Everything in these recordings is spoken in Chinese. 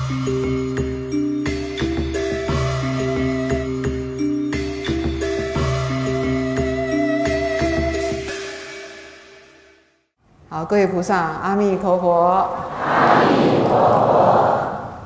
好，各位菩萨，阿弥陀佛。 阿弥陀佛。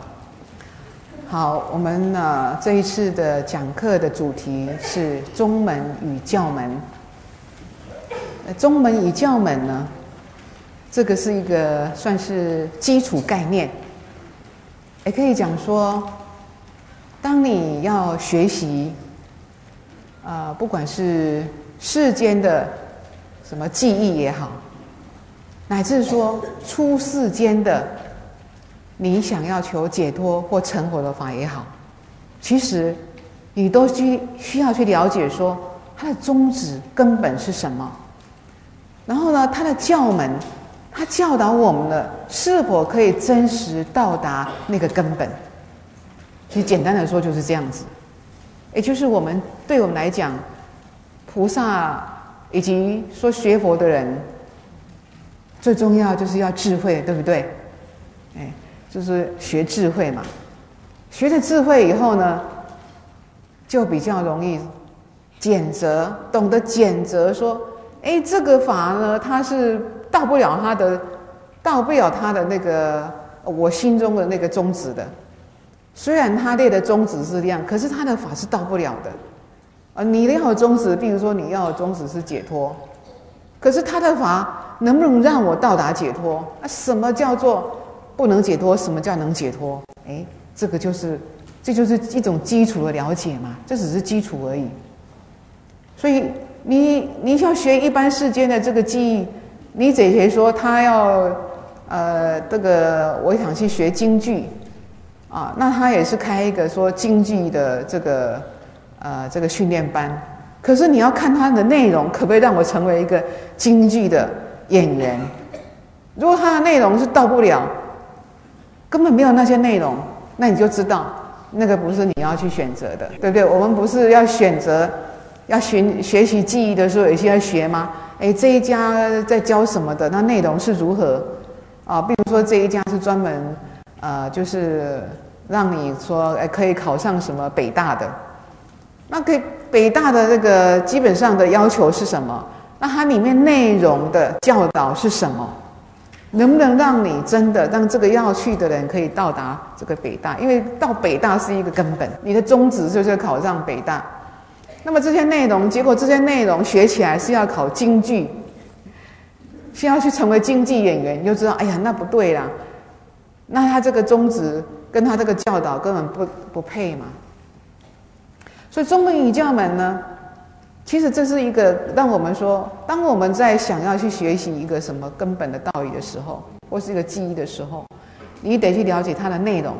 好，我们这一次的讲课的主题是宗门与教门。宗门与教门呢，这个是一个算是基础概念，也可以讲说，当你要学习，不管是世间的什么技艺也好，乃至说出世间的你想要求解脱或成佛的法也好，其实你都需要去了解说它的宗旨根本是什么，然后呢，它的教门，它教导我们的是否可以真实到达那个根本。其实简单的说就是这样子，也就是对我们来讲，菩萨以及说学佛的人，最重要就是要智慧，对不对？就是学智慧嘛。学了智慧以后呢，就比较容易检择，懂得检择说，这个法呢，它是到不了它的那个我心中的那个宗旨的。虽然他列的宗旨是这样，可是他的法是到不了的。你要的宗旨，比如说你要的宗旨是解脱，可是他的法能不能让我到达解脱？什么叫做不能解脱？什么叫能解脱？这就是一种基础的了解嘛，这只是基础而已。所以你要学一般世间的这个技艺，你得说他要我想去学京剧啊，那他也是开一个说京剧的这个训练班。可是你要看他的内容，可不可以让我成为一个京剧的演员？如果他的内容是到不了，根本没有那些内容，那你就知道那个不是你要去选择的，对不对？我们不是要选择要学习技艺的时候，有些要学吗？这一家在教什么的？那内容是如何啊？比如说这一家是专门就是让你说可以考上什么北大的，那北大的这个基本上的要求是什么？那它里面内容的教导是什么？能不能让你真的让这个要去的人可以到达这个北大？因为到北大是一个根本，你的宗旨就是考上北大。那么这些内容，结果这些内容学起来是要考京剧，是要去成为京剧演员，你就知道，那不对啦。那他这个宗旨跟他这个教导根本不配嘛。所以宗门与教门呢，其实这是一个让我们说，当我们在想要去学习一个什么根本的道理的时候，或是一个技艺的时候，你得去了解它的内容。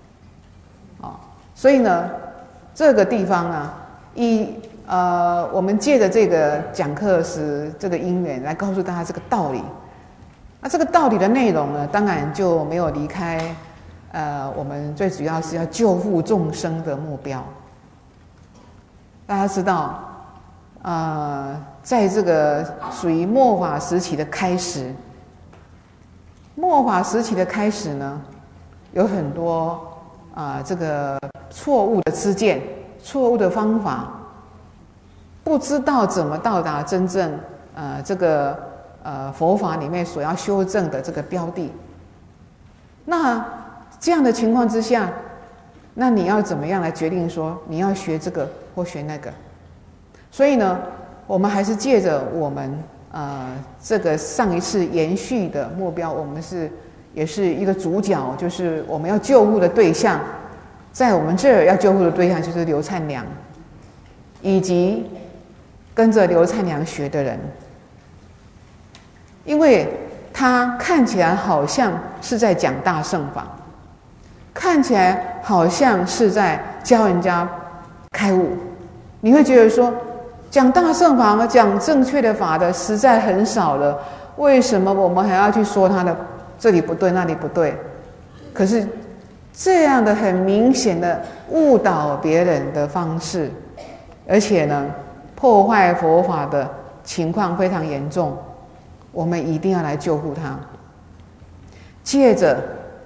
所以呢，这个地方啊，我们借着这个讲课时这个因缘来告诉大家这个道理。那这个道理的内容呢，当然就没有离开我们最主要是要救护众生的目标。大家知道，在这个属于末法时期的开始，末法时期的开始呢，有很多这个错误的知见、错误的方法，不知道怎么到达真正这个佛法里面所要修正的这个标的。那这样的情况之下，那你要怎么样来决定说你要学这个或学那个？所以呢，我们还是借着我们这个上一次延续的目标，我们也是一个主角，就是我们要救护的对象，在我们这儿要救护的对象就是刘灿良，以及跟着刘灿良学的人，因为他看起来好像是在讲大乘法，看起来好像是在教人家开悟，你会觉得说，讲大乘法、讲正确的法的实在很少了，为什么我们还要去说他的这里不对那里不对？可是这样的很明显的误导别人的方式，而且呢破坏佛法的情况非常严重，我们一定要来救护他。借着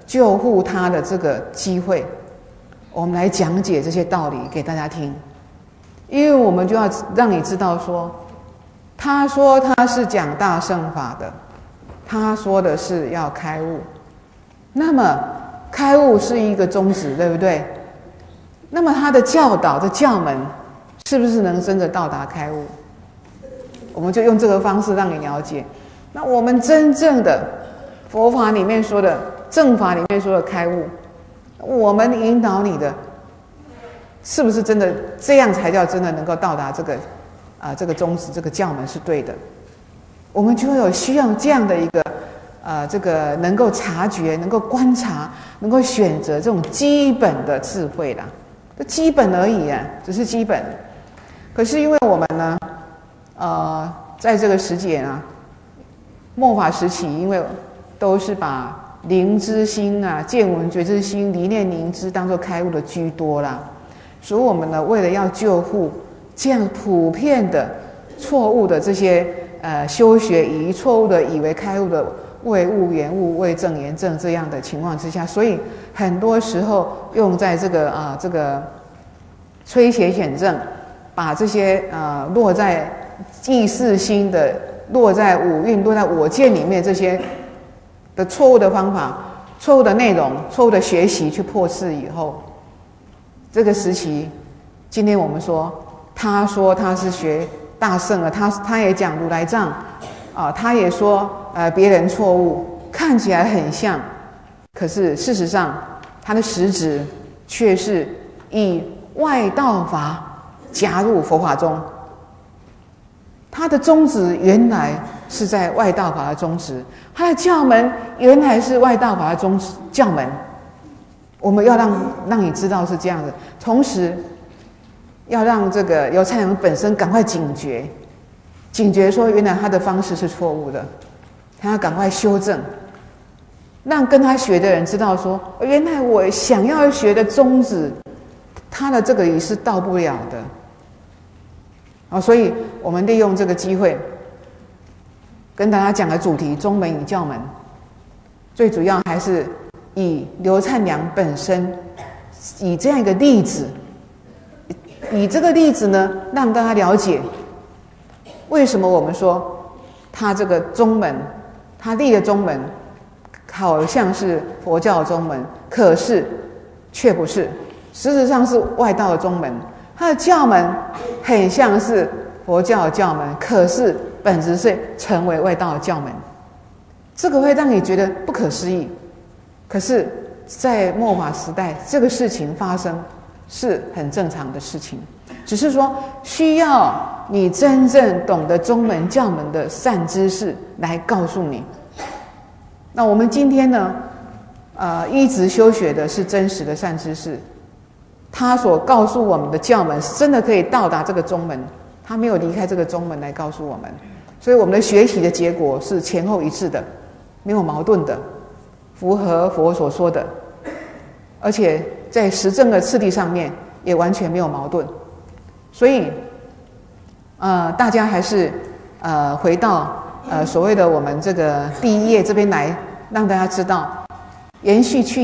救护他的这个机会，我们来讲解这些道理给大家听。因为我们就要让你知道说，他说他是讲大乘法的，他说的是要开悟，那么开悟是一个宗旨，对不对？那么他的教导的教门是不是能真的到达开悟？我们就用这个方式让你了解。那我们真正的佛法里面说的正法里面说的开悟，我们引导你的是不是真的这样才叫真的能够到达这个宗旨，这个教门是对的？我们就有需要这样的一个这个能够察觉、能够观察、能够选择这种基本的智慧啦，这基本而已啊，只是基本。可是因为我们呢，在这个时节啊，末法时期，因为都是把灵知心啊、见闻觉知心、离念凝知当作开悟的居多啦，所以我们呢，为了要救护这样普遍的错误的这些修学，以错误的以为开悟的未悟圆悟、未证圆证这样的情况之下，所以很多时候用在这个摧邪显正，把这些落在意识心的、落在五蕴、落在我见里面这些的错误的方法、错误的内容、错误的学习去破斥以后，这个时期，今天我们说，他说他是学大乘了，他也讲如来藏他也说别人错误，看起来很像，可是事实上他的实质却是以外道法加入佛法中，他的宗旨原来是在外道法的宗旨，他的教门原来是外道法的宗旨教门。我们要让你知道是这样的，同时要让这个有参阳本身赶快警觉说原来他的方式是错误的，他要赶快修正，让跟他学的人知道说，原来我想要学的宗旨，他的这个也是到不了的。所以我们利用这个机会，跟大家讲的主题宗门与教门，最主要还是以刘灿良本身，以这样一个例子，以这个例子呢，让大家了解为什么我们说他这个宗门，他立的宗门好像是佛教的宗门，可是却不是，实质上是外道的宗门。他的教门很像是佛教的教门，可是本质是成为外道的教门，这个会让你觉得不可思议。可是在末法时代，这个事情发生是很正常的事情，只是说需要你真正懂得宗门教门的善知识来告诉你。那我们今天呢一直修学的是真实的善知识，他所告诉我们的教门是真的可以到达这个宗门，他没有离开这个宗门来告诉我们，所以我们的学习的结果是前后一致的，没有矛盾的，符合佛所说的，而且在实证的次第上面也完全没有矛盾。所以大家还是回到所谓的我们这个第一页这边来，让大家知道延续去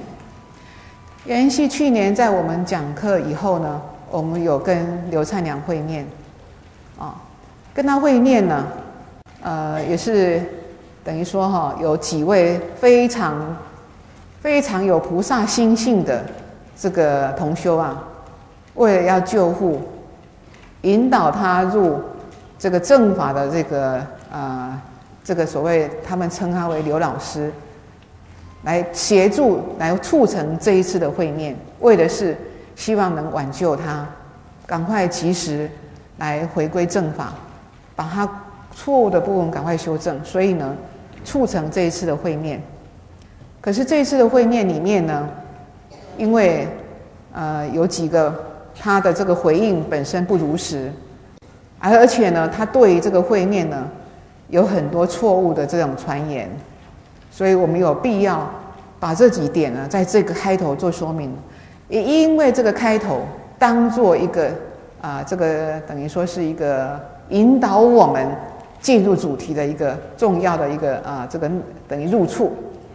年在我们讲课以后呢，我们有跟刘灿良会面跟他会面呢也是等于说有几位非常非常有菩萨心性的这个同修为了要救护引导他入这个正法的这个所谓他们称他为刘老师，来协助来促成这一次的会面，为的是希望能挽救他赶快及时来回归正法，把他错误的部分赶快修正，所以呢促成这一次的会面。可是这一次的会面里面呢，因为有几个他的这个回应本身不如实，而且呢他对于这个会面呢有很多错误的这种传言，所以我们有必要把这几点呢在这个开头做说明。也因为这个开头当做一个这个等于说是一个引导我们进入主题的一个重要的一个这个等于入处。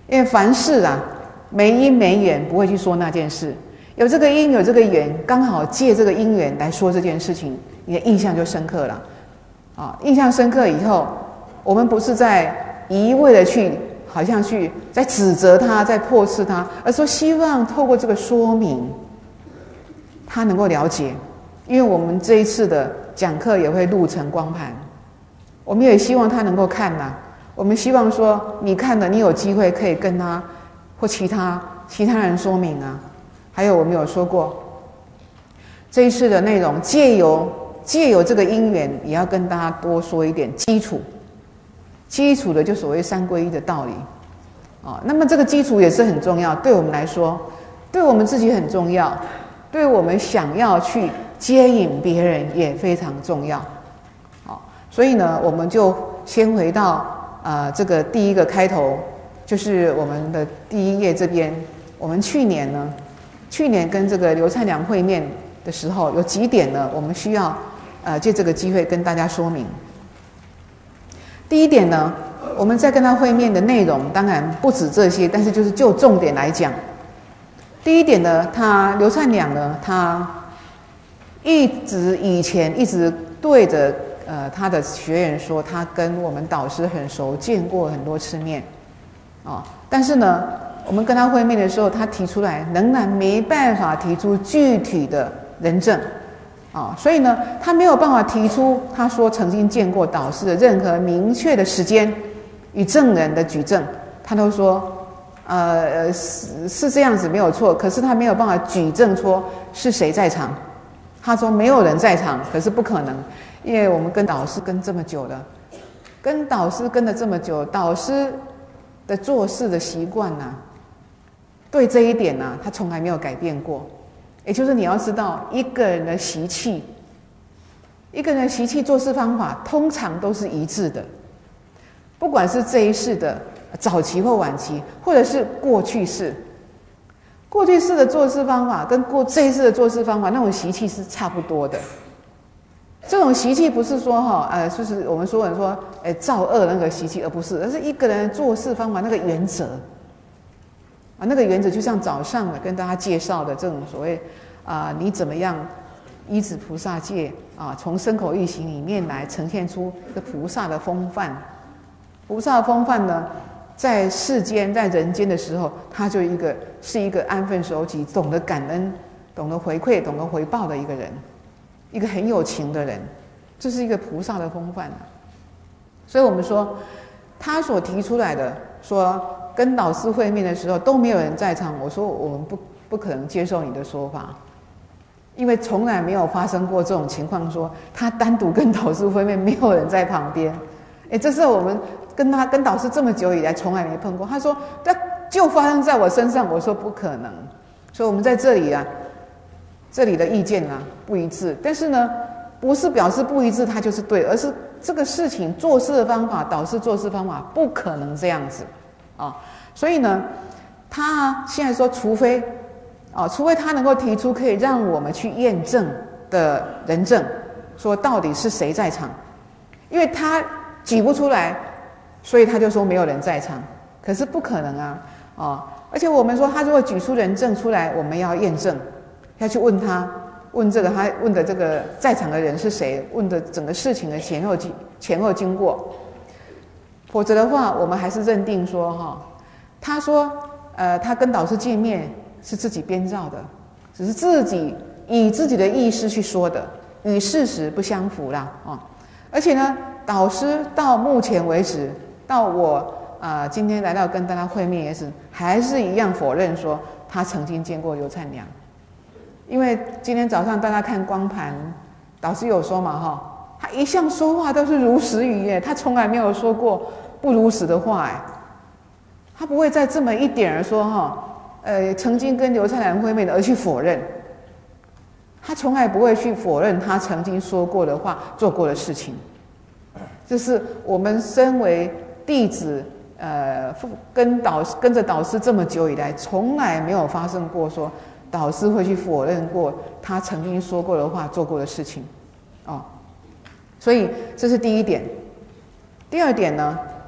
因为凡事啊，没因没缘不会去说那件事，有这个因有这个缘，刚好借这个因缘来说这件事情，你的印象就深刻了。印象深刻以后，我们不是在一味的去好像去在指责他，在破斥他，而说希望透过这个说明，他能够了解。因为我们这一次的讲课也会录成光盘，我们也希望他能够看呐。我们希望说你看了，你有机会可以跟他或其他人说明啊。还有我们有说过，这一次的内容借由这个因缘，也要跟大家多说一点基础的就所谓三皈依的道理那么这个基础也是很重要，对我们来说，对我们自己很重要，对我们想要去接引别人也非常重要。所以呢，我们就先回到这个第一个开头，就是我们的第一页这边。我们去年跟这个刘灿良会面的时候，有几点呢，我们需要借这个机会跟大家说明。第一点呢，我们在跟他会面的内容当然不止这些，但是就重点来讲。第一点呢，刘灿良呢，他以前一直对着他的学员说，他跟我们导师很熟，见过很多次面但是呢，我们跟他会面的时候，他提出来仍然没办法提出具体的人证所以呢，他没有办法提出他说曾经见过导师的任何明确的时间与证人的举证，他都说是这样子没有错，可是他没有办法举证说是谁在场。他说没有人在场，可是不可能，因为我们跟导师跟这么久了，跟导师跟了这么久，导师的做事的习惯对这一点他从来没有改变过。也就是你要知道，一个人的习气做事方法通常都是一致的，不管是这一世的早期或晚期，或者是过去式的做事方法跟这一世的做事方法，那种习气是差不多的。这种习气不是说就是我们说人说造恶那个习气，而是一个人做事方法那个原则那个原则就像早上跟大家介绍的这种所谓你怎么样依止菩萨戒从身口意行里面来呈现出这菩萨的风范。菩萨的风范呢，在世间在人间的时候，他是一个安分守己，懂得感恩，懂得回馈，懂得回报的一个人，一个很有情的人，这是一个菩萨的风范所以我们说他所提出来的说跟导师会面的时候都没有人在场，我说我们不可能接受你的说法，因为从来没有发生过这种情况，说他单独跟导师会面，没有人在旁边。这是我们跟导师这么久以来从来没碰过。他说那就发生在我身上，我说不可能。所以我们在这里这里的意见不一致，但是呢，不是表示不一致它就是对，而是这个事情做事的方法，导师做事方法不可能这样子所以呢，他现在说除非他能够提出可以让我们去验证的人证，说到底是谁在场，因为他举不出来，所以他就说没有人在场，可是不可能而且我们说他如果举出人证出来，我们要验证，要去问他问的这个在场的人是谁，问的整个事情的前后经过，否则的话我们还是认定说他说他跟导师见面是自己编造的，只是以自己的意识去说的，与事实不相符啦而且呢，导师到目前为止，到我今天来到跟大家会面也是，还是一样否认说他曾经见过刘灿良。因为今天早上大家看光盘，导师有说嘛他一向说话都是如实语耶，他从来没有说过不如实的话他不会在这么一点而说曾经跟刘灿良会面的而去否认，他从来不会去否认他曾经说过的话做过的事情。这是我们身为弟子跟着导师这么久以来，从来没有发生过说导师会去否认过他曾经说过的话做过的事情所以这是第一点。第二点呢，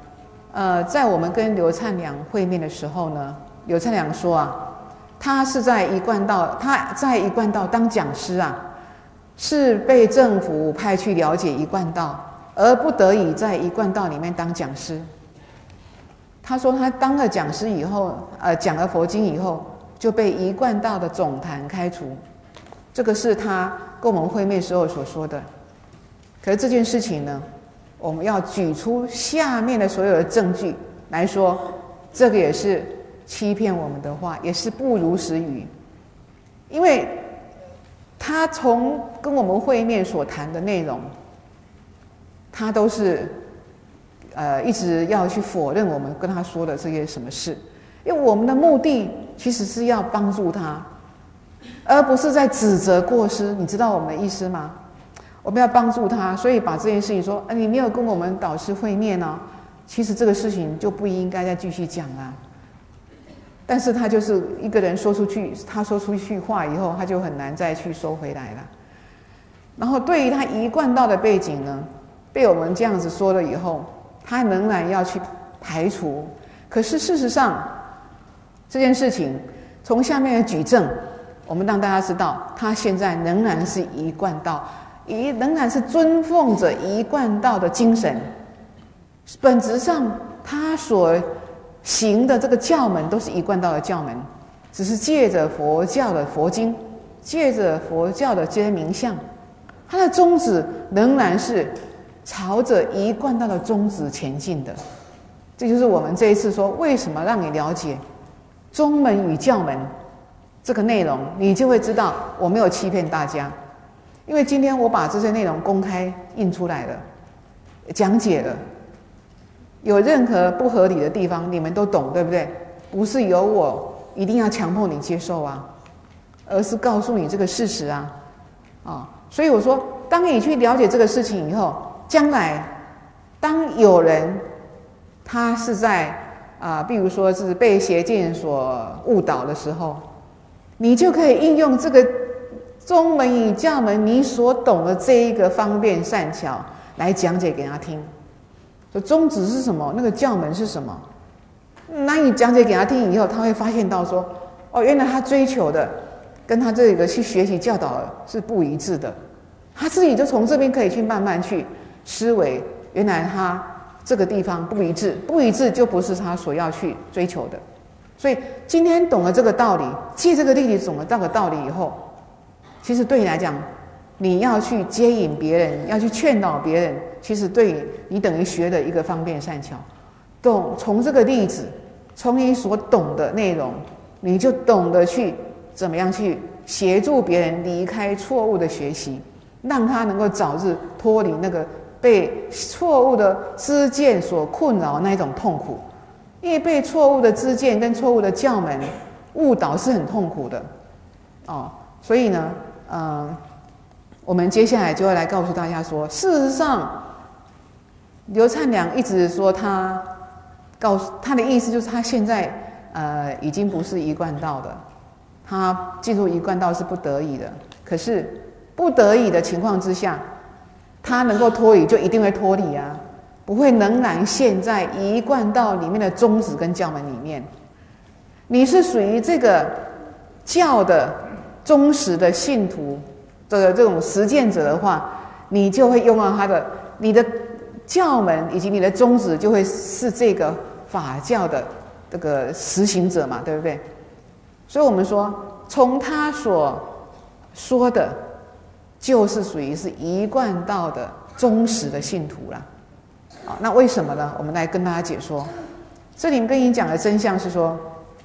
在我们跟刘灿良会面的时候呢，刘灿良说啊，他在一贯道当讲师啊，是被政府派去了解一贯道，而不得已在一贯道里面当讲师。他说他当了讲师以后，讲了佛经以后，就被一贯道的总坛开除。这个是他跟我们会面时候所说的。可是这件事情呢，我们要举出下面的所有的证据来说，这个也是欺骗我们的话，也是不如实语。因为他从跟我们会面所谈的内容，他都是一直要去否认我们跟他说的这些什么事。因为我们的目的其实是要帮助他，而不是在指责过失。你知道我们的意思吗？我们要帮助他，所以把这件事情说，你没有跟我们导师会面哦，其实这个事情就不应该再继续讲啦。但是他就是一个人说出去，他说出去话以后，他就很难再去收回来了。然后对于他一贯道的背景呢，被我们这样子说了以后，他仍然要去排除。可是事实上，这件事情从下面的举证，我们让大家知道，他现在仍然是一贯道，仍然是尊奉着一贯道的精神。本质上，他所行的这个教门都是一贯道的教门，只是借着佛教的佛经，借着佛教的这些名相，他的宗旨仍然是朝着一贯道的宗旨前进的。这就是我们这一次说为什么让你了解宗门与教门这个内容，你就会知道我没有欺骗大家。因为今天我把这些内容公开印出来了，讲解了，有任何不合理的地方你们都懂，对不对？不是由我一定要强迫你接受啊，而是告诉你这个事实啊。所以我说，当你去了解这个事情以后，将来当有人他是在比如说是被邪见所误导的时候，你就可以应用这个宗门与教门你所懂的这一个方便善巧来讲解给他听。说宗旨是什么，那个教门是什么，那你讲解给他听以后，他会发现到说，原来他追求的跟他这个去学习教导的是不一致的，他自己就从这边可以去慢慢去思维，原来他这个地方不一致，不一致就不是他所要去追求的。所以今天懂了这个道理，借这个例子懂了这个道理以后，其实对你来讲，你要去接引别人，要去劝导别人，其实对你等于学的一个方便善巧。从这个例子，从你所懂的内容，你就懂得去怎么样去协助别人离开错误的学习，让他能够早日脱离那个被错误的知见所困扰那一种痛苦。因为被错误的知见跟错误的教门误导是很痛苦的所以呢我们接下来就会来告诉大家说，事实上刘灿良一直说他的意思就是他现在已经不是一贯道的，他进入一贯道是不得已的。可是不得已的情况之下，他能够脱离就一定会脱离啊，不会仍然陷在一贯道里面的宗旨跟教门里面。你是属于这个教的忠实的信徒的这种实践者的话，你就会用到你的教门以及你的宗旨就会是这个法教的这个实行者嘛，对不对？所以我们说，从他所说的，就是属于是一贯道的忠实的信徒啦。那为什么呢？我们来跟大家解说。这里面跟你讲的真相是说，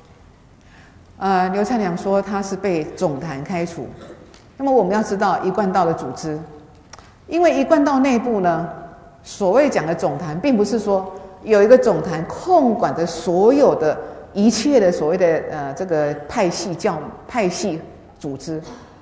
刘灿良说他是被总坛开除。那么我们要知道一贯道的组织，因为一贯道内部呢，所谓讲的总坛，并不是说有一个总坛控管着所有的一切的所谓的这个派系组织。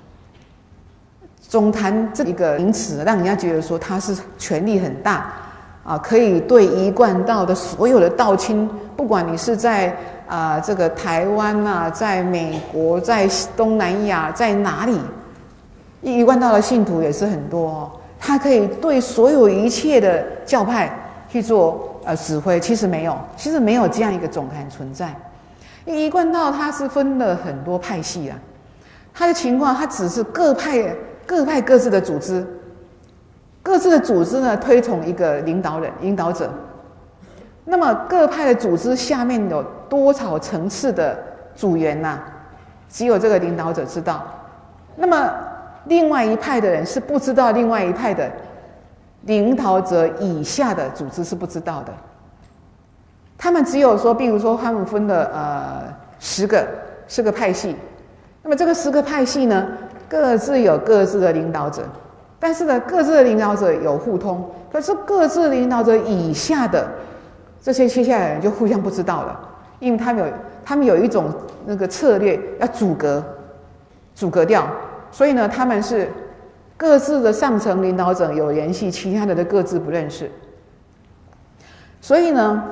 总坛这一个名词，让人家觉得说他是权力很大可以对一贯道的所有的道亲，不管你是在这个台湾在美国，在东南亚，在哪里，一贯道的信徒也是很多他可以对所有一切的教派去做指挥，其实没有，其实没有这样一个总坛存在。因为一贯道它是分了很多派系啊，它的情况它只是各派各自的组织，各自的组织呢推崇一个领导者。那么各派的组织下面有多少层次的组员呐？只有这个领导者知道。那么另外一派的人是不知道另外一派的领导者以下的组织是不知道的。他们只有说，比如说他们分了10个派系，那么这个10个派系呢，各自有各自的领导者，但是呢，各自的领导者有互通，可是各自领导者以下的这些接下来的人就互相不知道了，因为他们有一种那个策略要阻隔掉，所以呢，他们是各自的上层领导者有联系，其他的都各自不认识。所以呢，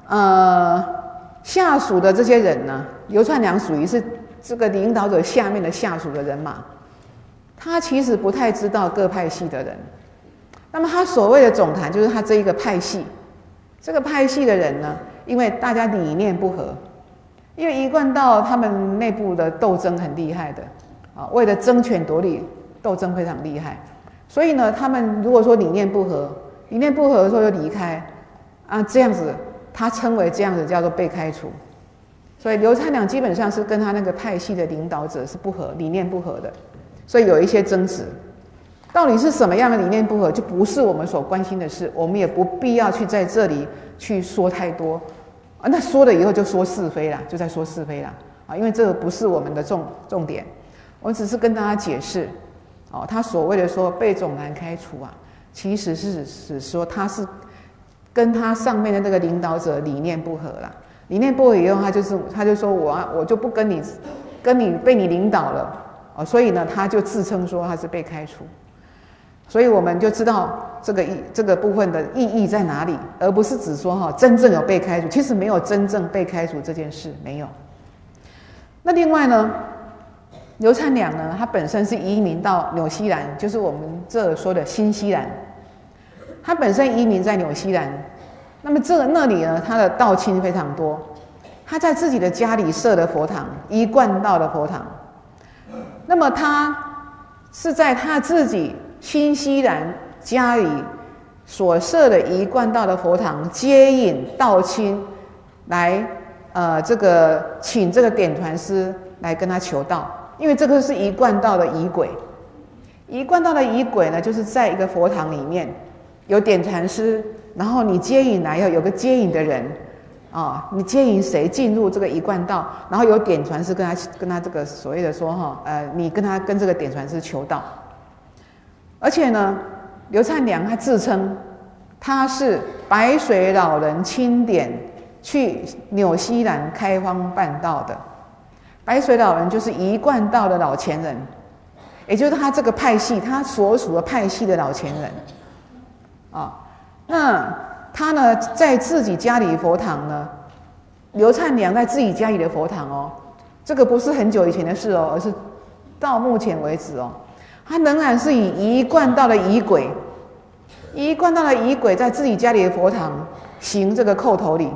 下属的这些人呢，刘串良属于是这个领导者下面的下属的人马，他其实不太知道各派系的人。那么他所谓的总坛，就是他这一个派系，这个派系的人呢，因为大家理念不合，因为一贯道他们内部的斗争很厉害的啊，为了争权夺利，斗争非常厉害，所以呢，他们如果说理念不合的时候就离开啊，这样子他称为这样子叫做被开除。所以刘灿良基本上是跟他那个派系的领导者是不合，理念不合的，所以有一些争执。到底是什么样的理念不合，就不是我们所关心的事，我们也不必要去在这里去说太多啊。那说了以后就说是非啦，就在说是非啦啊，因为这个不是我们的重点，我只是跟大家解释哦，他所谓的说被总坛开除啊，其实是指说他是跟他上面的那个领导者理念不合啦。理念不合以后，他就说我就不跟你被你领导了哦，所以呢，他就自称说他是被开除。所以我们就知道这个部分的意义在哪里，而不是只说真正有被开除，其实没有真正被开除这件事，没有。那另外呢，刘灿良呢，他本身是移民到纽西兰，就是我们这说的新西兰，他本身移民在纽西兰。那么那里呢，他的道亲非常多，他在自己的家里设的佛堂，一贯道的佛堂。那么他是在他自己新西兰家里所设的一贯道的佛堂接引道亲来，请这个点传师来跟他求道，因为这个是一贯道的仪轨。一贯道的仪轨呢，就是在一个佛堂里面有点传师。然后你接引来要有个接引的人啊，你接引谁进入这个一贯道，然后有点传师跟他这个所谓的说你跟这个点传师求道。而且呢，刘灿良他自称他是白水老人钦点去纽西兰开荒办道的。白水老人就是一贯道的老前人，也就是他这个派系他所属的派系的老前人啊。那他呢，在自己家里佛堂呢，刘灿良在自己家里的佛堂哦，这个不是很久以前的事哦，而是到目前为止哦，他仍然是以一贯道的仪轨，一贯道的仪轨在自己家里的佛堂行这个叩头礼。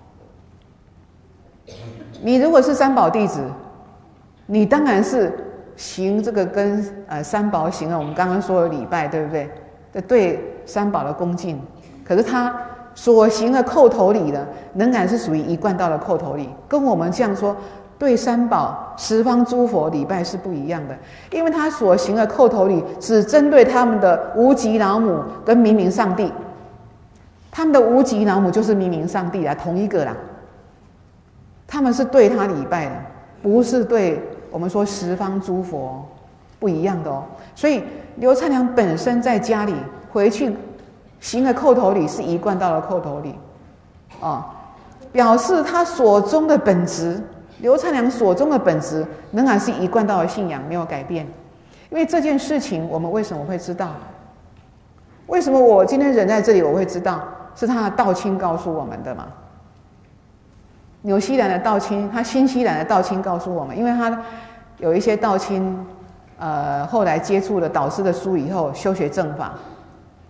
你如果是三宝弟子，你当然是行这个跟三宝行了我们刚刚说的礼拜，对不对？对三宝的恭敬。可是他所行的叩头礼呢，仍然是属于一贯道的叩头礼，跟我们这样说对三宝十方诸佛礼拜是不一样的，因为他所行的叩头礼只针对他们的无极老母跟明明上帝，他们的无极老母就是明明上帝啦，同一个啦，他们是对他礼拜的，不是对我们说十方诸佛，不一样的哦。所以刘灿良本身在家里回去行的叩头礼是一贯道的叩头礼表示他所中的本质，刘灿良所中的本质仍然是一贯道的信仰，没有改变。因为这件事情我们为什么会知道？为什么我今天人在这里我会知道？是他的道亲告诉我们的嘛。纽西兰的道亲，他新西兰的道亲告诉我们，因为他有一些道亲后来接触了导师的书以后修学正法，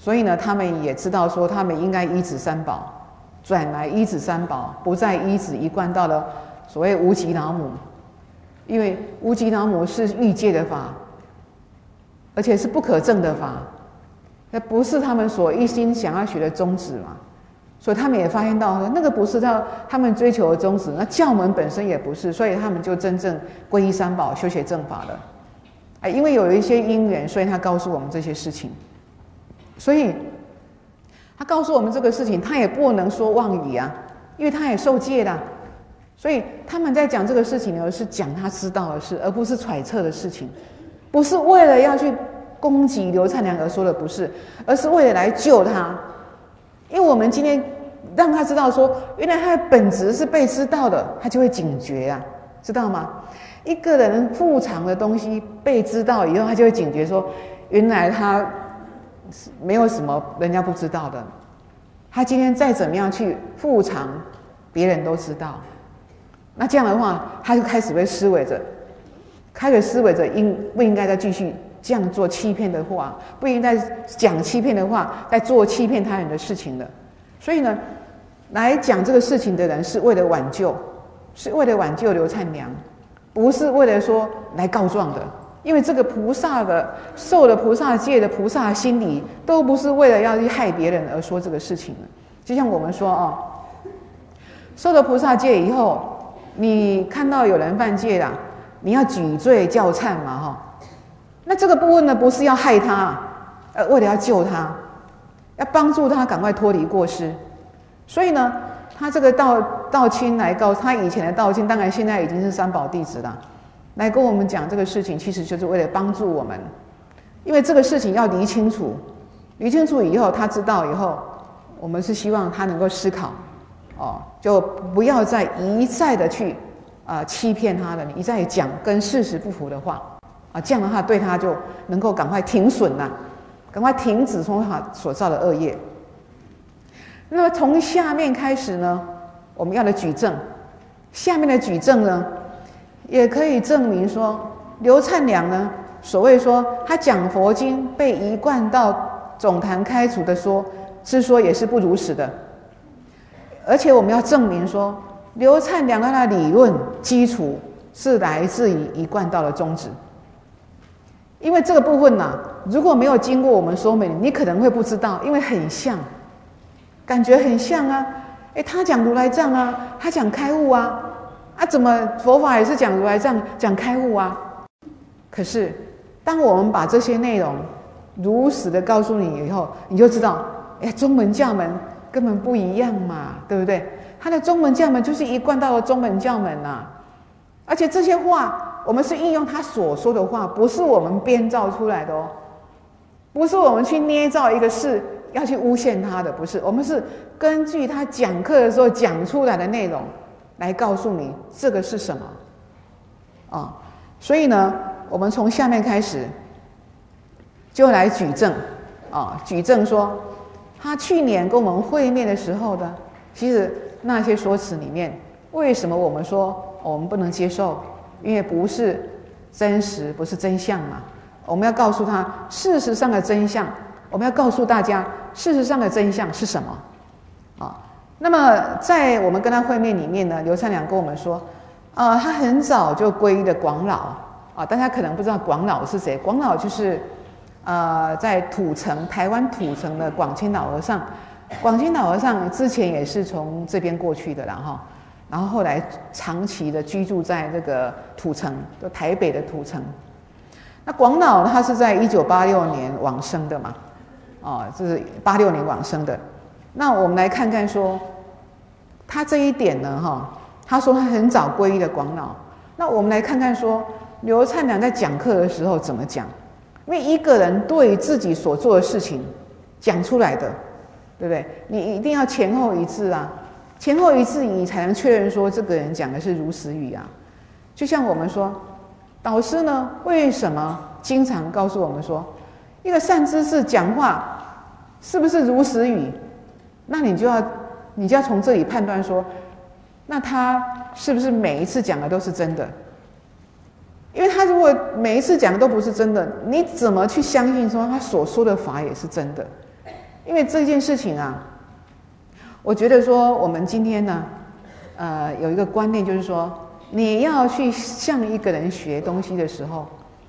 所以呢，他们也知道说，他们应该依止三宝，转来依止三宝，不再依止一贯道的所谓无极老母，因为无极老母是欲界的法，而且是不可证的法，那不是他们所一心想要学的宗旨嘛。所以他们也发现到，那个不是他们追求的宗旨，那教门本身也不是，所以他们就真正皈依三宝，修学正法了。因为有一些因缘，所以他告诉我们这些事情。所以他告诉我们这个事情，他也不能说妄语啊，因为他也受戒的。所以他们在讲这个事情呢，是讲他知道的事，而不是揣测的事情，不是为了要去攻击刘灿良而说的，不是，而是为了来救他。因为我们今天让他知道说，原来他的本质是被知道的，他就会警觉啊，知道吗？一个人附藏的东西被知道以后，他就会警觉说，原来他没有什么人家不知道的。他今天再怎么样去附藏，别人都知道。那这样的话，他就开始会思维着，不应该再继续这样做欺骗的话，不应该讲欺骗的话，在做欺骗他人的事情了。所以呢，来讲这个事情的人是为了挽救，刘灿良，不是为了说来告状的。因为这个菩萨的受了菩萨戒的菩萨心理，都不是为了要去害别人而说这个事情的。就像我们说受了菩萨戒以后，你看到有人犯戒啦，你要举罪教忏嘛那这个部分呢，不是要害他，为了要救他，要帮助他赶快脱离过失。所以呢，他这个道亲来告他以前的道亲，当然现在已经是三宝弟子了，来跟我们讲这个事情，其实就是为了帮助我们。因为这个事情要理清楚以后，他知道以后，我们是希望他能够思考就不要再一再的去欺骗他的，一再讲跟事实不符的话这样的话对他就能够赶快停损了，赶快停止从他所造的恶业。那么从下面开始呢，我们要的举证，下面的举证呢，也可以证明说，刘灿良呢，所谓说他讲佛经被一贯道总坛开除的之说也是不如实的。而且我们要证明说，刘灿良他的理论基础是来自于一贯道的宗旨。因为这个部分如果没有经过我们说明，你可能会不知道，因为很像，感觉很像他讲如来藏他讲开悟怎么佛法也是讲如来藏讲开悟可是当我们把这些内容如实的告诉你以后，你就知道宗门教门根本不一样嘛，对不对？他的宗门教门就是一贯道的宗门教门而且这些话我们是应用他所说的话，不是我们编造出来的不是我们去捏造一个事要去诬陷他的，不是，我们是根据他讲课的时候讲出来的内容来告诉你这个是什么所以呢，我们从下面开始就来举证举证说他去年跟我们会面的时候呢，其实那些说辞里面，为什么我们说我们不能接受？因为不是真实，不是真相嘛。我们要告诉他事实上的真相，我们要告诉大家事实上的真相是什么那么在我们跟他会面里面呢，刘灿良跟我们说他很早就皈依的广老大家可能不知道广老是谁。广老就是在台湾土城的广清老和尚。广清老和尚之前也是从这边过去的然后后来长期的居住在这个土城，就台北的土城。那广老他是在1986年往生的嘛这是86年往生的。那我们来看看说他这一点呢他说他很早皈依的广老。那我们来看看说刘灿良在讲课的时候怎么讲。因为一个人对自己所做的事情讲出来的，对不对？你一定要前后一致前后一致你才能确认说这个人讲的是如实语就像我们说，导师呢为什么经常告诉我们说，一个善知识讲话是不是如实语？那你就要从这里判断说，那他是不是每一次讲的都是真的？因为他如果每一次讲的都不是真的，你怎么去相信说他所说的法也是真的？ 因为这件事情啊，我觉得说我们今天呢，有一个观念就是说，你要去向一个人学东西的时候，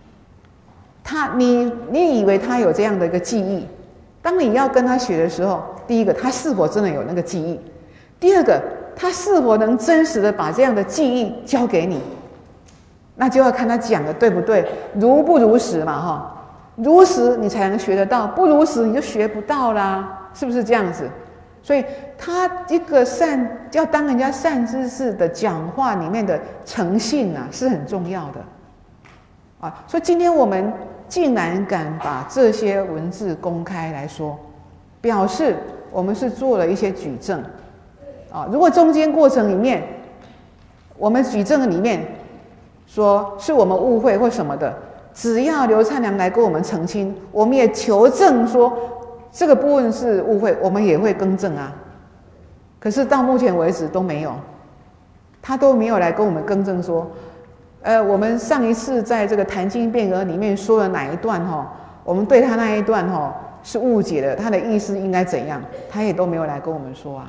你以为他有这样的一个记忆，当你要跟他学的时候，第一个他是否真的有那个记忆，第二个他是否能真实的把这样的记忆教给你，那就要看他讲的对不对，如不如实嘛哈，如实你才能学得到，不如实你就学不到啦，是不是这样子？所以他一个要当人家善知识的讲话里面的诚信啊，是很重要的啊。所以今天我们竟然敢把这些文字公开来说，表示我们是做了一些举证啊。如果中间过程里面，我们举证里面说是我们误会或什么的，只要刘灿良来跟我们澄清，我们也求证说这个部分是误会，我们也会更正啊。可是到目前为止都没有，他都没有来跟我们更正说，我们上一次在这个谈经变革里面说了哪一段我们对他那一段是误解的，他的意思应该怎样，他也都没有来跟我们说啊。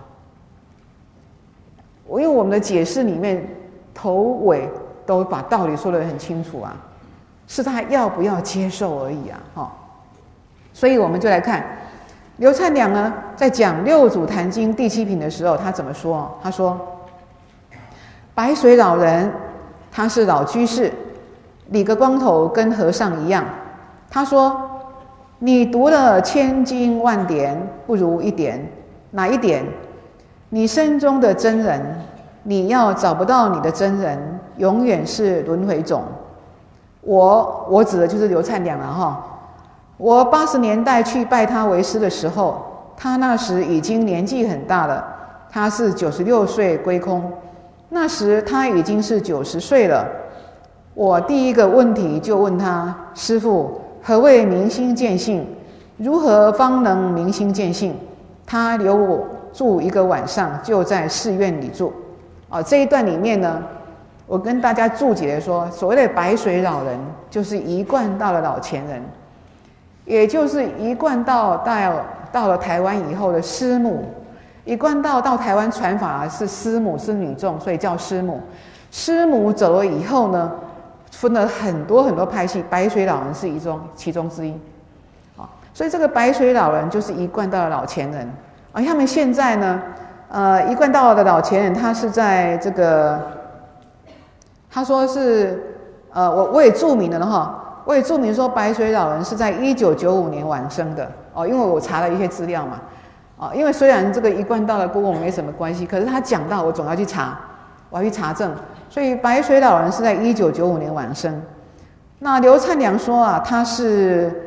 因为我们的解释里面头尾都把道理说得很清楚啊，是他要不要接受而已啊。所以我们就来看刘灿良呢，在讲六祖坛经第7品的时候，他怎么说？他说：白水老人他是老居士，理个光头跟和尚一样。他说：你读了千经万典，不如一点，哪一点？你身中的真人，你要找不到你的真人，永远是轮回种。我指的就是刘灿良了哈。我80年代去拜他为师的时候，他那时已经年纪很大了，他是96岁归空，那时他已经是90岁了。我第一个问题就问他：师父，何谓明心见性？如何方能明心见性？他留我住一个晚上，就在寺院里住。这一段里面呢，我跟大家注解说，所谓的白水老人，就是一贯道的老前人，也就是一贯道到了台湾以后的师母。一贯道到台湾传法是师母，是女众，所以叫师母。师母走了以后呢，分了很多很多派系，白水老人是其中之一。所以这个白水老人就是一贯道的老前人。他们现在呢，一贯道的老前人，他是在这个，他说是，我也注明了哈，我也注明说白水老人是在1995年往生的因为我查了一些资料嘛，因为虽然这个一贯道的跟我没什么关系，可是他讲到我总要去查，我要去查证，所以白水老人是在1995年往生。那刘灿良说他是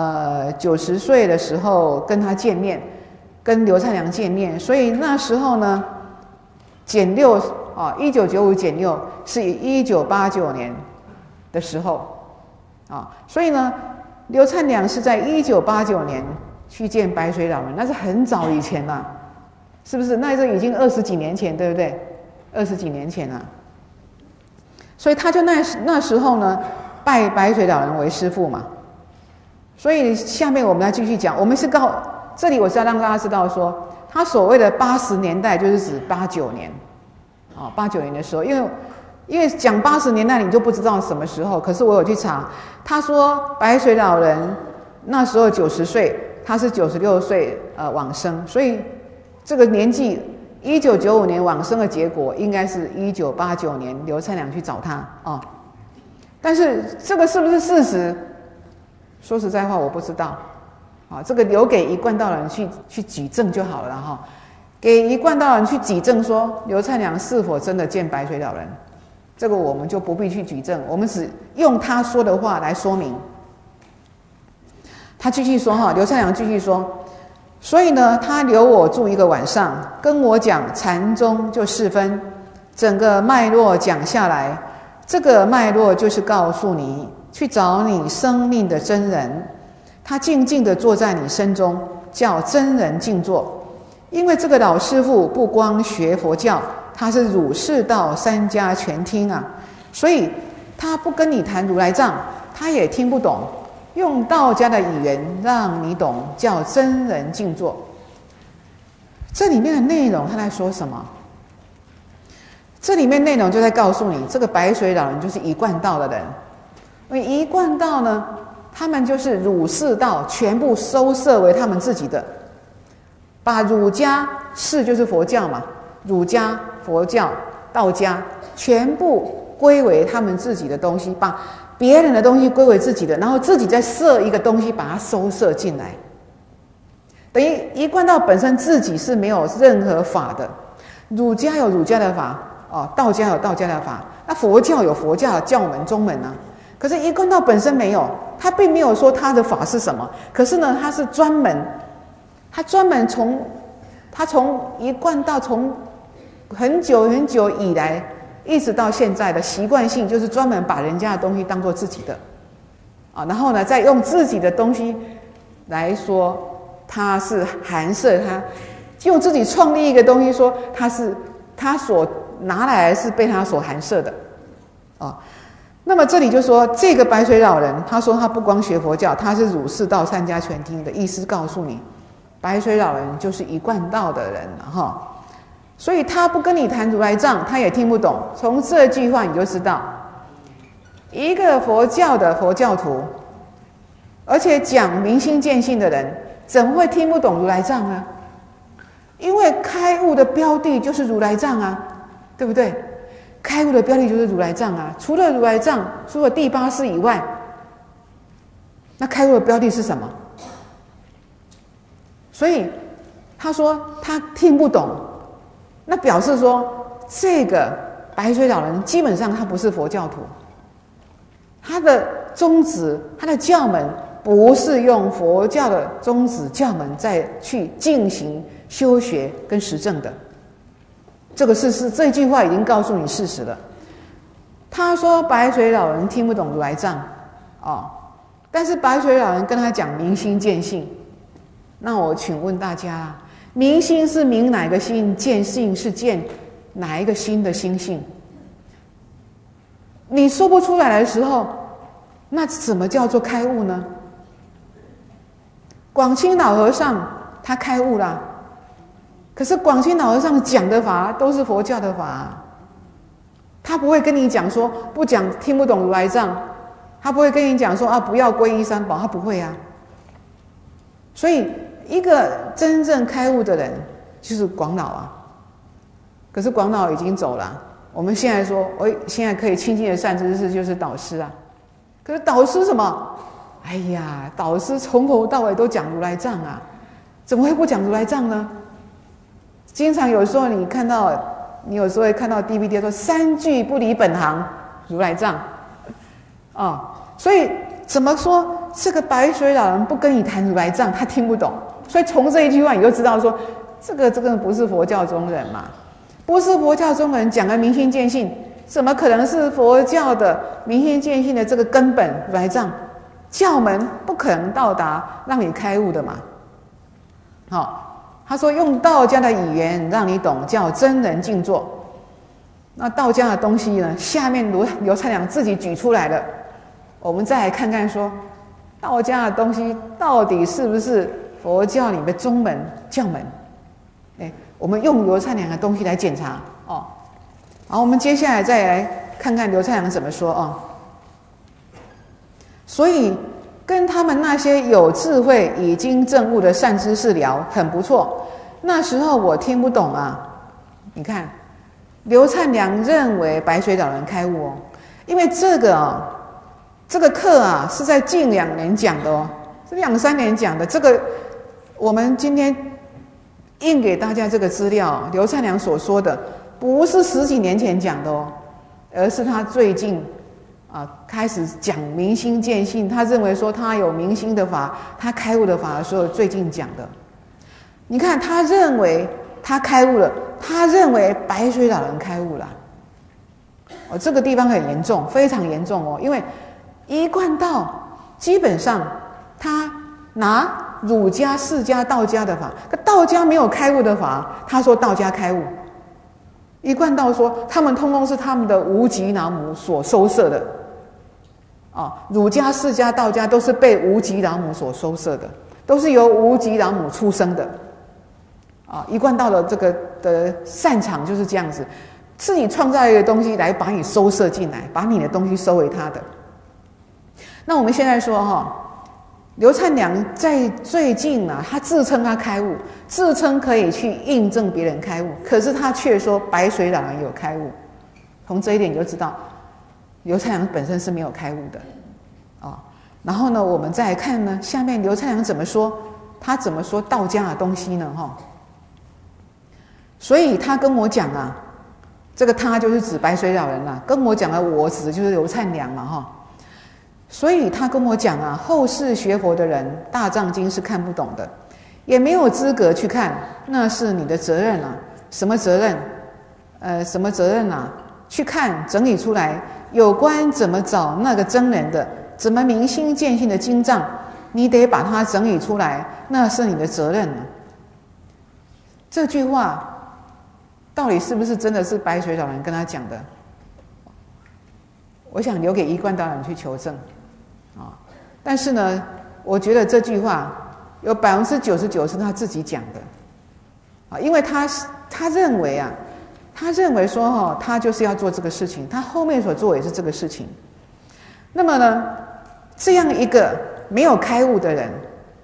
90岁的时候跟他见面。跟刘灿良见面，所以那时候呢，减61995减6是1989年的时候所以呢，刘灿良是在1989年去见白水老人，那是很早以前啦，是不是？那这已经20几年前，对不对？20几年前啦，所以他就那时候呢，拜白水老人为师父嘛。所以下面我们来继续讲，我们是这里我是要让大家知道说，他所谓的80年代就是指89年，89年的时候，因为讲80年代你就不知道什么时候，可是我有去查，他说白水老人那时候90岁，他是96岁往生，所以这个年纪1995年往生的结果应该是1989年刘灿良去找他但是这个是不是事实？说实在话我不知道。这个留给一贯道人去举证就好了给一贯道人去举证说刘灿良是否真的见白水老人，这个我们就不必去举证，我们只用他说的话来说明。他继续说刘灿良继续说，所以呢，他留我住一个晚上，跟我讲禅宗就4分，整个脉络讲下来，这个脉络就是告诉你去找你生命的真人。他静静地坐在你身中，叫真人静坐。因为这个老师父不光学佛教，他是儒释道3家全听所以他不跟你谈如来藏，他也听不懂，因用道家的语言让你懂，叫真人静坐。这里面的内容他在说什么？这里面内容就在告诉你，这个白水老人就是一贯道的人。因为一贯道呢，他们就是儒释道全部收摄为他们自己的，把儒家释就是佛教嘛，儒家、佛教、道家全部归为他们自己的东西，把别人的东西归为自己的，然后自己再设一个东西把它收摄进来。等于一贯道本身自己是没有任何法的，儒家有儒家的法道家有道家的法，那佛教有佛教的教门宗门啊。可是一贯道本身没有，他并没有说他的法是什么，可是呢，他是专门从一贯道从很久很久以来一直到现在的习惯性，就是专门把人家的东西当作自己的然后呢，再用自己的东西来说他是含摄，他用自己创立一个东西说他所拿来是被他所含摄的那么这里就说这个白水老人，他说他不光学佛教，他是儒释道三家全听的意思，告诉你白水老人就是一贯道的人所以他不跟你谈如来藏，他也听不懂。从这句话你就知道，一个佛教的佛教徒，而且讲明心见性的人，怎么会听不懂如来藏呢？因为开悟的标的就是如来藏啊，对不对？开悟的标的就是如来藏啊，除了如来藏，除了第八识以外，那开悟的标的是什么？所以他说他听不懂，那表示说这个白水老人基本上他不是佛教徒，他的宗旨，他的教门不是用佛教的宗旨教门再去进行修学跟实证的。这个这句话已经告诉你事实了。他说白水老人听不懂如来藏但是白水老人跟他讲明心见性。那我请问大家明心是明哪个心？见性是见哪一个心的心性？你说不出来的时候，那怎么叫做开悟呢？广清老和尚他开悟了，可是广清老和尚讲的法都是佛教的法他不会跟你讲说不讲听不懂如来藏，他不会跟你讲说不要皈依三宝，他不会所以一个真正开悟的人就是广老可是广老已经走了。我们现在说现在可以亲近的善知识就是导师可是导师什么？哎呀，导师从头到尾都讲如来藏怎么会不讲如来藏呢？经常有时候你有时候会看到 DVD 说3句不离本行，如来藏所以怎么说这个白水老人不跟你谈如来藏，他听不懂。所以从这一句话你就知道说这个不是佛教中人嘛，不是佛教中人讲的明心见性，怎么可能是佛教的明心见性的这个根本如来藏？教门不可能到达让你开悟的嘛。他说用道家的语言让你懂，叫真人静坐。那道家的东西呢，下面刘灿良自己举出来的，我们再来看看说道家的东西到底是不是佛教里的宗门教门。我们用刘灿良的东西来检查好，我们接下来再来看看刘灿良怎么说所以跟他们那些有智慧已经证悟的善知识聊很不错，那时候我听不懂你看刘灿良认为白水老人开悟因为这个课是在近2年讲的是2、3年讲的。这个我们今天印给大家这个资料，刘灿良所说的不是10几年前讲的而是他最近开始讲明心见性，他认为说他有明心的法，他开悟的法的时候最近讲的。你看他认为他开悟了，他认为白水老人开悟了这个地方很严重，非常严重因为一贯道基本上他拿儒家、释家、道家的法，可道家没有开悟的法，他说道家开悟。一贯道说他们通通是他们的无极南无所收摄的儒家、释家、道家都是被无极老母所收摄的，都是由无极老母出生的。一贯道的这个的擅长就是这样子，自己创造一个东西来把你收摄进来，把你的东西收为他的。那我们现在说刘灿良在最近他自称他开悟，自称可以去印证别人开悟，可是他却说白水老人有开悟。从这一点你就知道刘灿良本身是没有开悟的然后呢，我们再来看呢，下面刘灿良怎么说，他怎么说道家的东西呢所以他跟我讲这个他就是指白水老人跟我讲的我指的就是刘灿良所以他跟我讲后世学佛的人大藏经是看不懂的，也没有资格去看，那是你的责任什么责任？什么责任去看整理出来有关怎么找那个真人的，怎么明心见性的经藏，你得把它整理出来，那是你的责任这句话到底是不是真的是白水老人跟他讲的？我想留给一贯道人去求证但是呢，我觉得这句话有99%是他自己讲的因为他认为他认为说他就是要做这个事情，他后面所做也是这个事情。那么呢，这样一个没有开悟的人，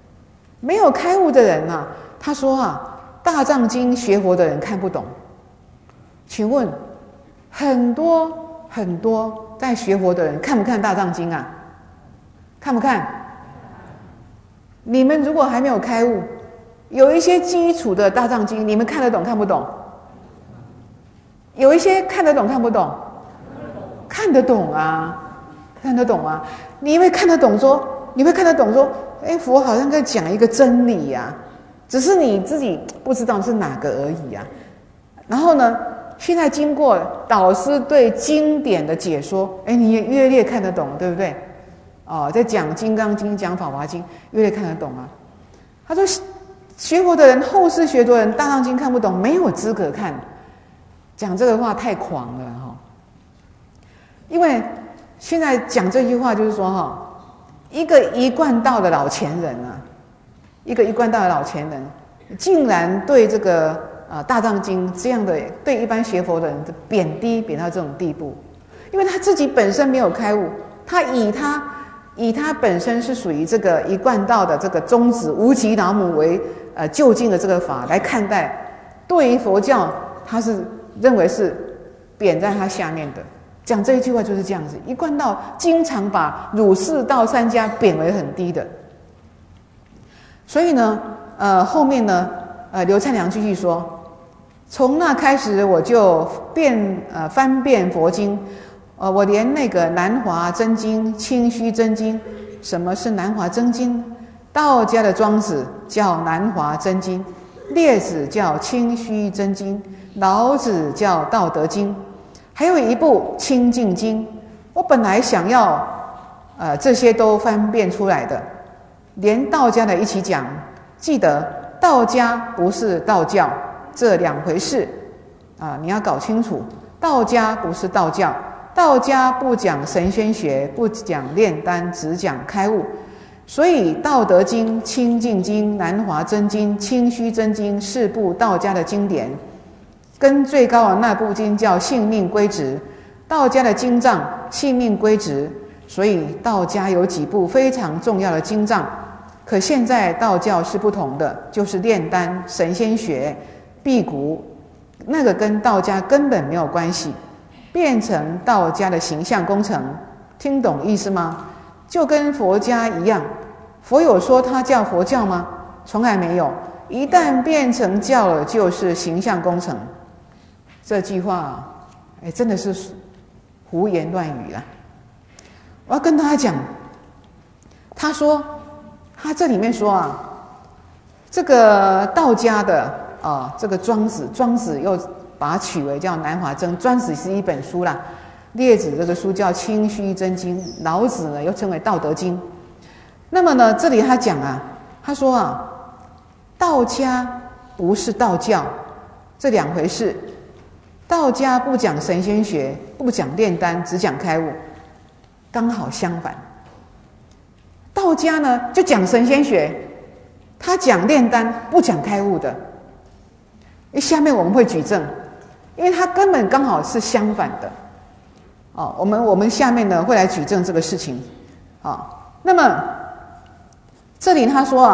他说大藏经学佛的人看不懂。请问很多在学佛的人看不看大藏经看不看？你们如果还没有开悟，有一些基础的大藏经你们看得懂看不懂？有一些看得懂看不懂？看得懂看得懂你会看得懂说佛好像在讲一个真理只是你自己不知道是哪个而已然后呢，现在经过导师对经典的解说你也越来越看得懂，对不对在讲金刚经讲法华经越来越看得懂他说学佛的人，后世学佛的人大藏经看不懂，没有资格看。讲这个话太狂了因为现在讲这句话就是说一个一贯道的老前人竟然对这个大藏经这样的对一般学佛的人的贬到这种地步，因为他自己本身没有开悟，他以他本身是属于这个一贯道的这个宗旨无极老母为究竟的这个法来看待，对于佛教他是认为是贬在他下面的。讲这一句话就是这样子，一贯道经常把儒释道三家贬为很低的。所以呢后面呢刘灿良继续说，从那开始我就翻遍佛经我连那个南华真经、清虚真经，什么是南华真经？道家的庄子叫南华真经，列子叫清虚真经，老子叫道德经，还有一部清净经。我本来想要这些都翻遍出来的，连道家的一起讲。记得道家不是道教，这两回事你要搞清楚，道家不是道教，道家不讲神仙学，不讲炼丹，只讲开悟。所以道德经、清净经、南华真经、清虚真经4部道家的经典，跟最高的那部经叫性命归直，道家的经藏性命归直。所以道家有几部非常重要的经藏，可现在道教是不同的，就是炼丹、神仙学、辟谷，那个跟道家根本没有关系，变成道家的形象工程。听懂意思吗？就跟佛家一样，佛有说他叫佛教吗？从来没有。一旦变成教了，就是形象工程。这句话真的是胡言乱语啦。我要跟大家讲，他说他这里面说这个道家的这个庄子又把它取为叫南华真，庄子是一本书啦，列子这个书叫清虚真经，老子呢又称为道德经。那么呢，这里他讲他说道家不是道教，这两回事。道家不讲神仙学，不讲炼丹，只讲开悟。 刚好相反。道家呢就讲神仙学，他讲炼丹，不讲开悟的。下面我们会举证，因为他根本刚好是相反的。我们下面呢会来举证这个事情。那么这里他说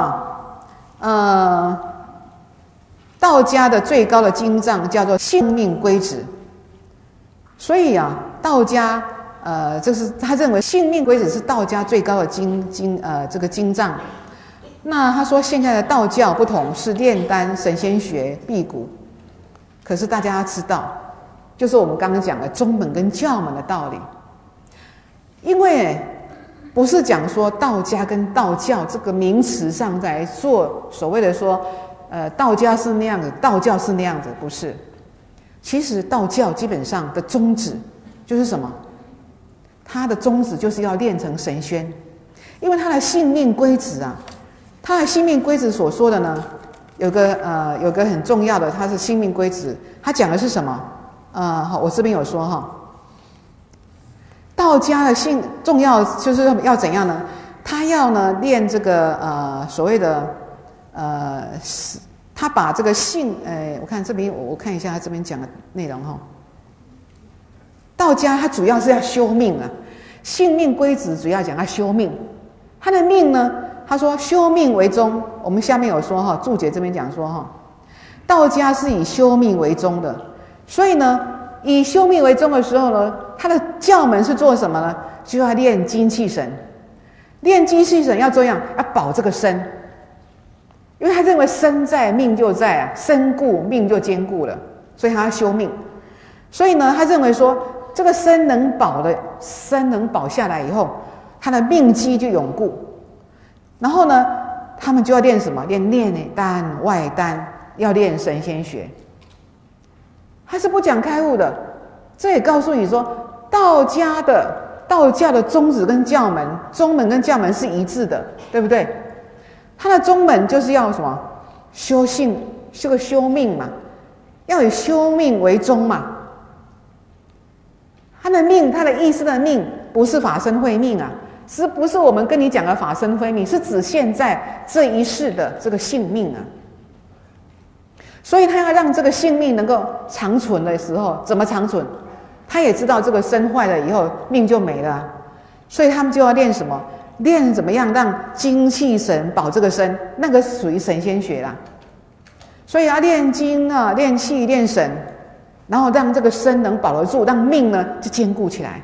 道家的最高的经藏叫做性命归止，所以道家就是他认为性命归止是道家最高的这个经藏。那他说现在的道教不同，是炼丹、神仙学、辟谷，可是大家要知道，就是我们刚刚讲的宗门跟教门的道理。因为不是讲说道家跟道教这个名词上在做所谓的说道家是那样子，道教是那样子，不是。其实道教基本上的宗旨就是什么？它的宗旨就是要练成神仙，因为它的性命归止它的性命归止所说的呢，有个很重要的，它是性命归止，它讲的是什么？好，我这边有说道家的重要就是要怎样呢？他要呢练这个所谓的他把这个我看这边我看一下他这边讲的内容道家他主要是要修命性命归止主要讲要修命，他的命呢，他说修命为宗。我们下面有说注解这边讲说道家是以修命为宗的，所以呢，以修命为宗的时候呢，他的教门是做什么呢？就要练精气神。练精气神要这样，要保这个身，因为他认为身在命就在身固命就坚固了，所以他要修命。所以呢，他认为说这个身能保下来以后，他的命机就永固。然后呢，他们就要练什么？练内丹、外丹，要练神仙学。他是不讲开悟的，这也告诉你说，道教的宗旨跟教门，宗门跟教门是一致的，对不对？他的宗门就是要什么？修命嘛，要以修命为宗嘛。他的命，他的意思的命，不是法身慧命不是我们跟你讲的法身慧命，是指现在这一世的这个性命所以他要让这个性命能够长存的时候，怎么长存？他也知道这个身坏了以后命就没了所以他们就要练什么？练怎么样让精气神保这个身，那个是属于神仙学啦。所以要练精练气练神，然后让这个身能保得住，让命呢就坚固起来。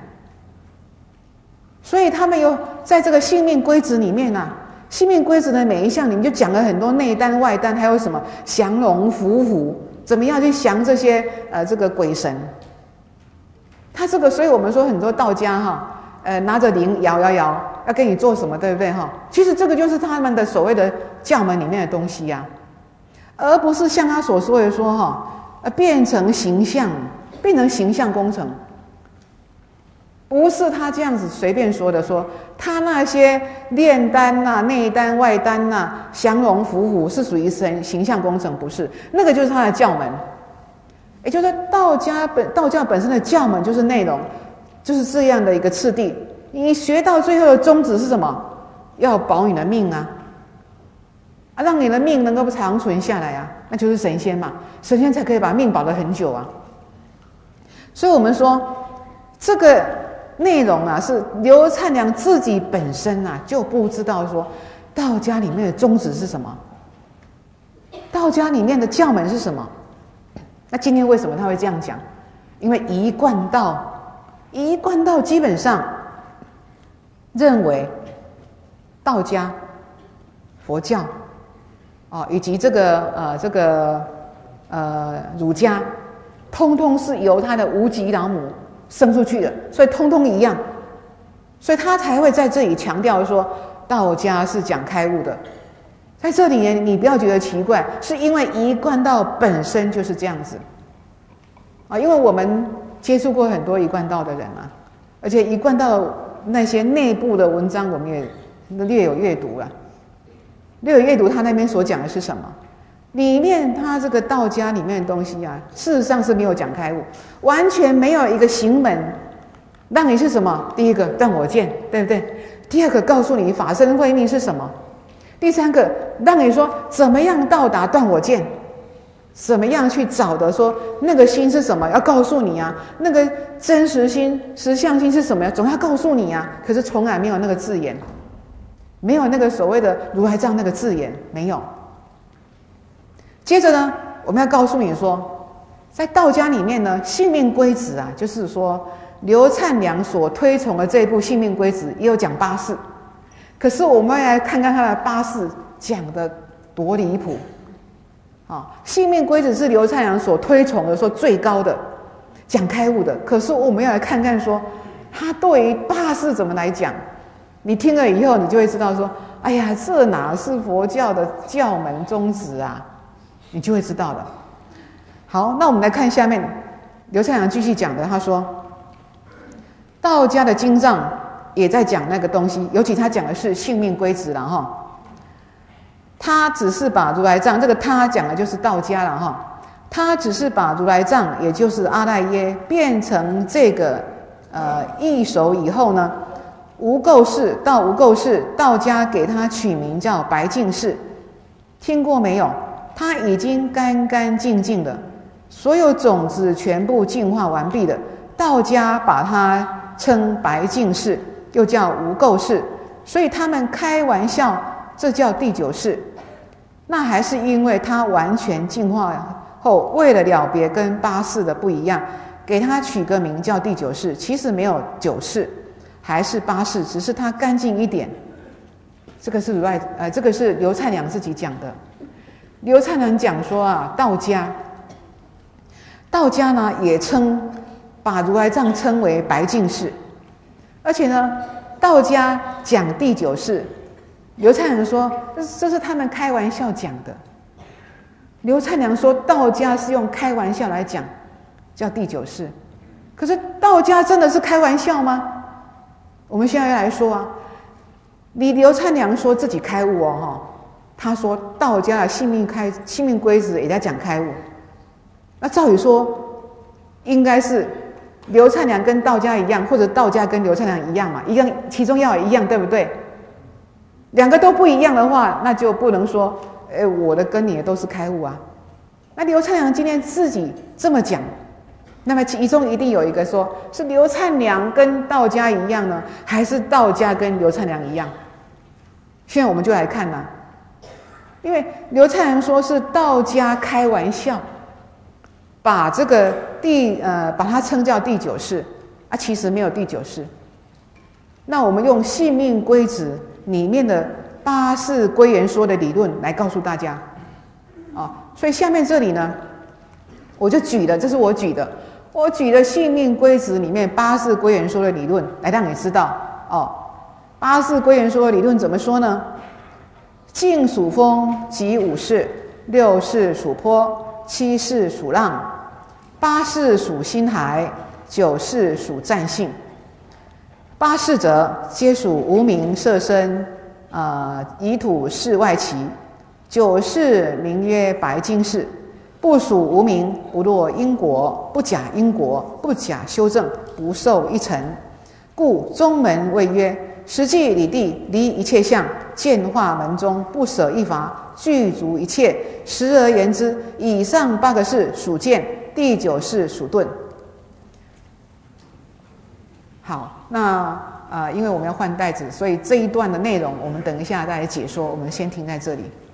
所以他们有在这个性命归止里面性命归止的每一项，你们就讲了很多内丹外丹，还有什么降龙伏虎，怎么样去降这些这个鬼神。他这个，所以我们说很多道家拿着铃摇要跟你做什么，对不对其实这个就是他们的所谓的教门里面的东西而不是像他所说的说变成形象工程。不是他这样子随便说的，说他那些炼丹内丹外丹降龙伏虎是属于形象工程，不是，那个就是他的教门。也就是道教本身的教门就是内容，就是这样的一个次第。你学到最后的宗旨是什么？要保你的命让你的命能够长存下来那就是神仙嘛，神仙才可以把命保得很久所以我们说这个内容是刘灿良自己本身就不知道说道家里面的宗旨是什么，道家里面的教门是什么。那今天为什么他会这样讲？因为一贯道基本上认为道家、佛教以及这个儒家，通通是由他的无极老母生出去的，所以通通一样，所以他才会在这里强调说道家是讲开悟的。在这里你不要觉得奇怪，是因为一贯道本身就是这样子因为我们接触过很多一贯道的人而且一贯道那些内部的文章我们也略有阅读他那边所讲的是什么，里面他这个道家里面的东西事实上是没有讲开悟，完全没有一个行门让你是什么？第一个断我见，对不对？第二个告诉你法身慧命是什么？第三个让你说怎么样到达断我见，怎么样去找的说那个心是什么？要告诉你啊，那个真实心、实相心是什么呀？总要告诉你啊。可是从来没有那个字眼，没有那个所谓的如来藏那个字眼，没有。接着呢，我们要告诉你说，在道家里面呢，性命归子啊，就是说刘灿良所推崇的这一部性命归子也有讲八事，可是我们来看看他的八事讲的多离谱啊！性命归子是刘灿良所推崇的，说最高的讲开悟的，可是我们要来看看说他对于八事怎么来讲。你听了以后，你就会知道说，哎呀，这哪是佛教的教门宗旨啊？你就会知道了。好，那我们来看下面刘灿良继续讲的，他说道家的经藏也在讲那个东西，尤其他讲的是性命归子了哈。他只是把如来藏，这个他讲的就是道家了哈。他只是把如来藏，也就是阿赖耶，变成这个异熟以后呢，无垢世到无垢世，道家给他取名叫白净世，听过没有？他已经干干净净的，所有种子全部净化完毕的，道家把它称白净世，又叫无垢世，所以他们开玩笑，这叫第九世。那还是因为他完全净化后，为了了别跟八世的不一样，给他取个名叫第九世。其实没有九世，还是八世，只是他干净一点。这个是这个是刘灿良自己讲的。刘灿良讲说啊，道家呢也把如来藏称为白净世，而且呢，道家讲第九世。刘灿良说这是他们开玩笑讲的。刘灿良说道家是用开玩笑来讲，叫第九世。可是道家真的是开玩笑吗？我们现在要来说啊，你刘灿良说自己开悟哦，他说道家的性命归子也在讲开悟，那照理说应该是刘灿良跟道家一样，或者道家跟刘灿良一样嘛，一样，其中要一样，对不对？两个都不一样的话，那就不能说我的跟你的都是开悟啊。那刘灿良今天自己这么讲，那么其中一定有一个说是刘灿良跟道家一样呢，还是道家跟刘灿良一样？现在我们就来看啦。因为刘灿良说是道家开玩笑，把这个把它称叫第九世啊，其实没有第九世。那我们用性命归子里面的八世归元说的理论来告诉大家啊，所以下面这里呢，我就举的，这是我举的性命归子里面八世归元说的理论来让你知道哦。八世归元说的理论怎么说呢？静属风即五世，六世属波，七世属浪，八世属心海，九世属战性。八世者，皆属无名色身，以土世外期。九世名曰白净世，不属无名，不落因果，不假因果，不假修正，不受一尘。故中门谓曰：实际理地，离一切相，见化门中，不舍一法，具足一切。实而言之，以上八个世属见，第九世属顿。好，那因为我们要换袋子，所以这一段的内容我们等一下再来解说，我们先停在这里。